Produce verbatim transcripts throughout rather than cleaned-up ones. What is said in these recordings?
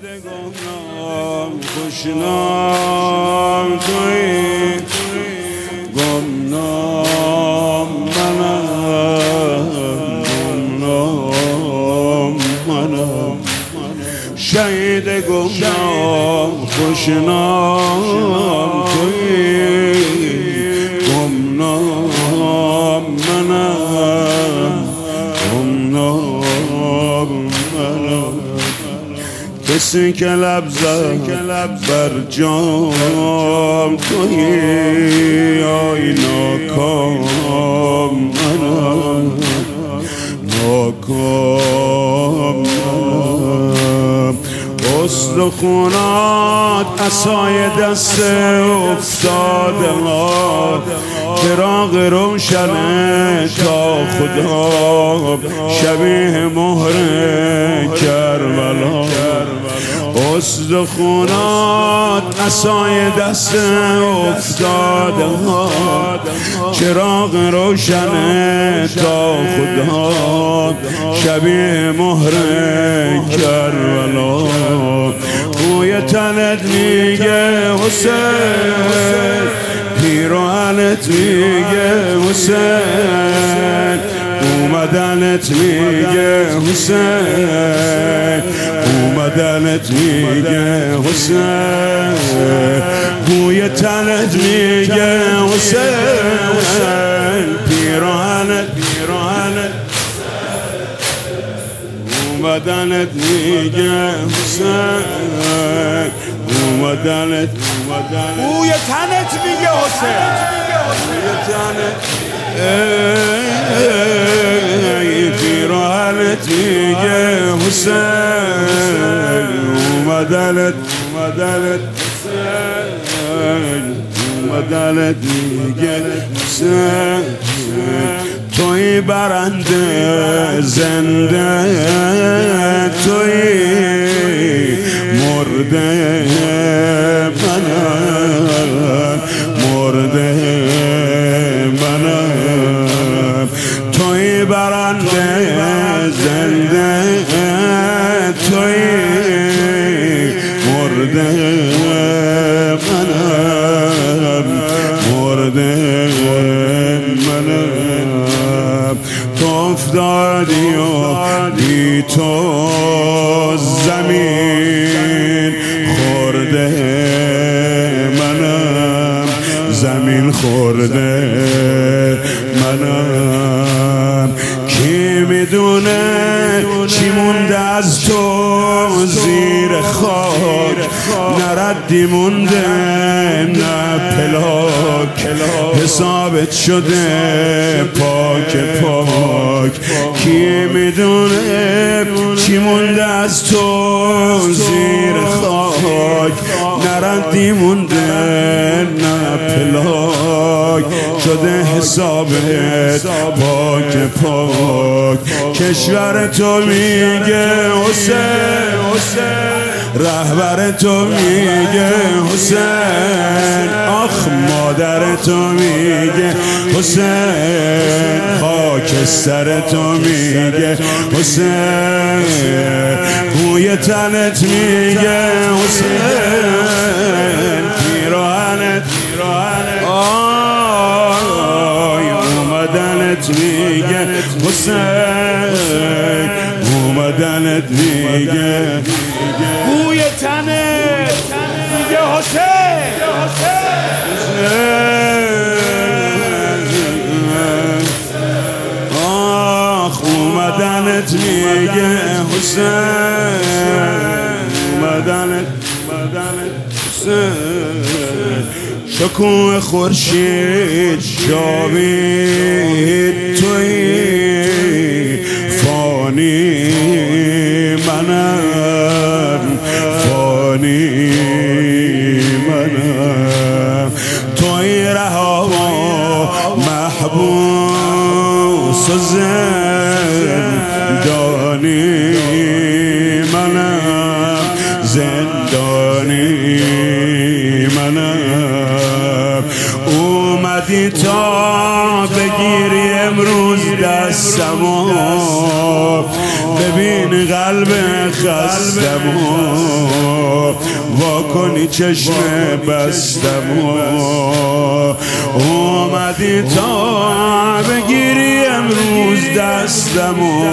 گمنام خوشنام تویی، گمنام منم، گمنام منم، شهید گمنام خوشنام تویی، گمنام منم، گمنام منم. کسی که لب زد بر جام تویی، آی ناکام منم، ناکام منم. استخونات عصای دست افتاده ها، چراغ روشنه تا خدا، شبیه مهر کربلا. استخونات عصای دست افتاده ها، چراغ روشنه تا خدا، شبیه مهر کربلا. بوی تنت میگه حسین، پیراهنت میگه حسین، اومدنت میگه حسین، اومدنت میگه حسین. بوی تنت میگه حسین، پیراهنت پیراهنت اومدنت میگه حسین، اومدنت اومدنت. بوی تنت میگه حسین، بوی تنت پیراهنت میگه حسین، اومدنت اومدنت حسین، اومدنت میگه حسین. توی برنده زنده، توی مرده منم، مرده منم. توی برنده زنده، توی مرده منم، مرده منم. تو افتادی و بی تو زمین خورده منم، زمین خورده منم. کی میدونه چی مونده از تو زیر خاک، نه ردی مونده نه پلاک، حسابت شده پاک پاک. کی میدونه چی مونده از تو زیر خاک، نه ردی مونده نه پلاک، شده حسابت پاک پاک. کشور تو میگه حسین، رهبر تو میگه حسین، آخ مادر تو میگه حسین، خاکستر تو میگه حسین. بوی تنت میگه حسین، پیراهنت پیراهنت آی، اومدنت میگه حسین، اومدنت میگه. بوی تنت میگه حسین، آخ اومدنت میگه حسین، اومدنت اومدنت حسین. شکوه خورشید جاوید تویی، فانی منم، فانی منم. توی رها و محبوس و زندانی منم، زندانی منم. اومدی تا بگیری امروز دستمو، ببین قلب خستمو وا کنی چشم بستمو اومدی تا بگیری امروز دستمو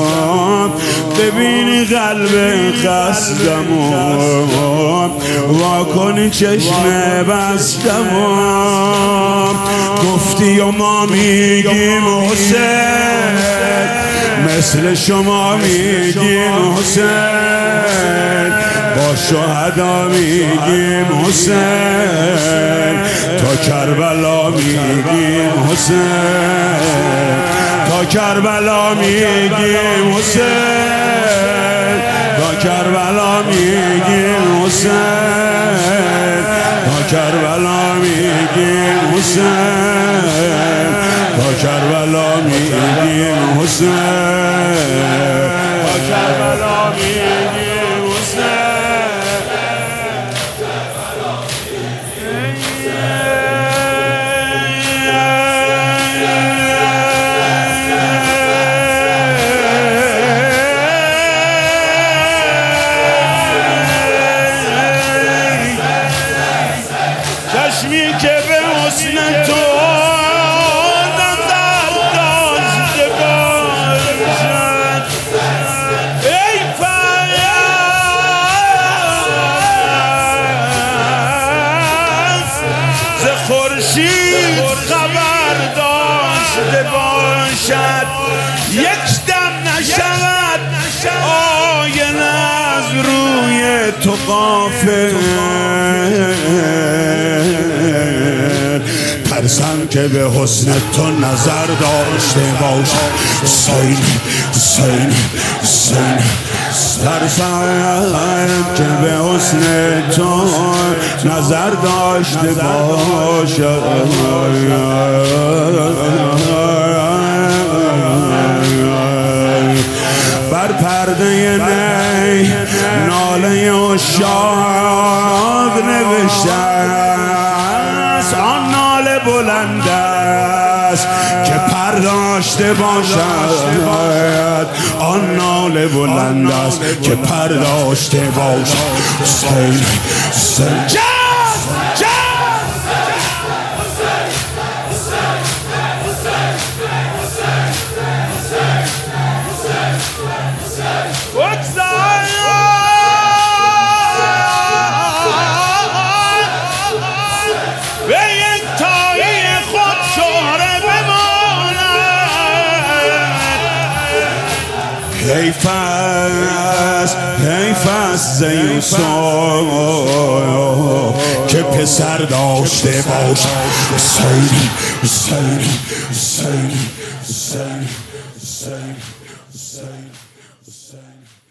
ببینی قلب خستمو وا کنی چشم بستمو گفتی و ما میگیم حسین مثل شما میگیم حسین با شهدا میگیم حسین تا کربلا میگیم حسین تا کربلا میگیم حسین تا کربلا میگیم حسین تا کربلا میگیم حسین تا کربلا میگیم حسین تا کربلا میگیم حسین چشمی که به حسن تو نظر داشته باشد ای فیض ز خورشید خبر داشته باشد یک دم نشود آینه از روی تو غافل ترسم که به حسن تو نظر داشته باشم سین سین سین ترسم که به حسن تو نظر داشته باشم بر پرده نی ناله عشاق نوشته است آن ناله بلند است که پرداشته باشد آن ناله بلند است که پرداشته باشد سین سین جان جان حیف است حیف است ز یوسف که پسر داشته باشد سیری سیری سیری سیری سیری سیری